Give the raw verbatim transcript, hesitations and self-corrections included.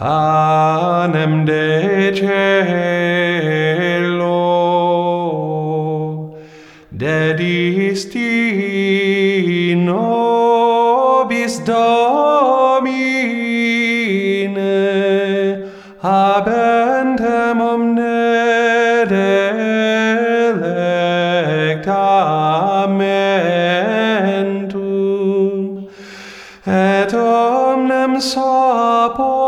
panem de caelo, dedisti nobis Domine, habentem omne delectamentum, et omnem sapor